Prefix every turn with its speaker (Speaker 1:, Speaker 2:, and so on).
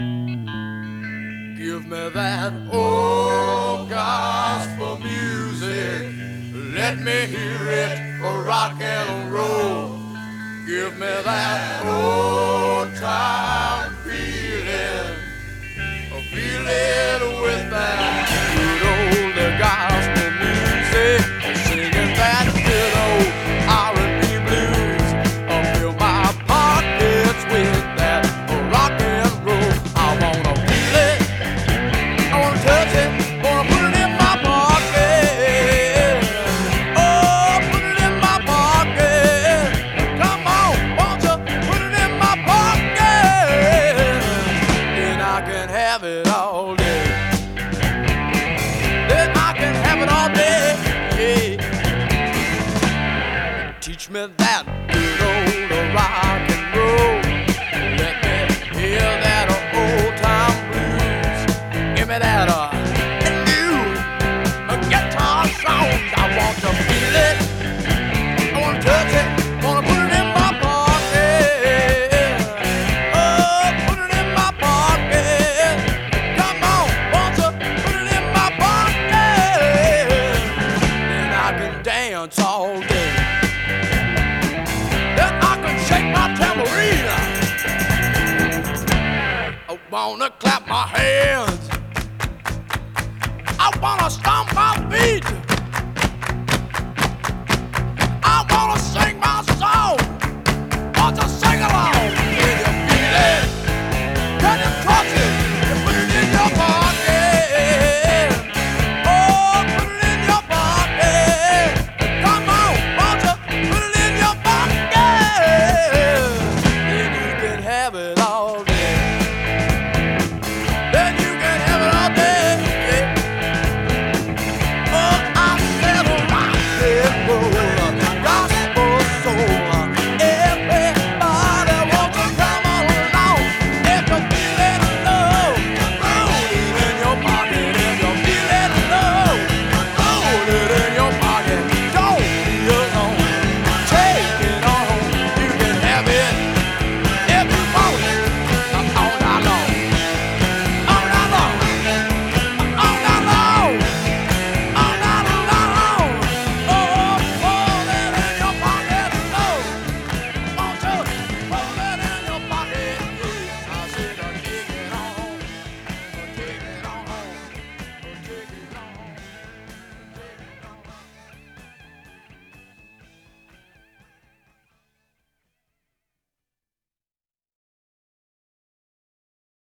Speaker 1: Give me that old gospel music. Let me hear it for rock and roll. Give me that old time feeling. Feel it with that good old gospel music. Singing that good old R&B blues. Fill my pockets with that rock and roll. I wanna feel it, I wanna touch it, wanna put it in my pocket. Oh, put it in my pocket. Come on, won't you put it in my pocket? Then I can have it all day. Then I can have it all day. Yeah. Teach me that good old rock and roll. Let me hear that old time blues. Give me that new guitar sound. I want to feel it. I want to touch it. Want to put it in my pocket. Oh, put it in my pocket. Come on, won't you put it in my pocket? And I can dance all day. Then I can shake my tambourine. I wanna clap my hands. I wanna stomp my feet. I wanna sing my song. Want to sing along with you?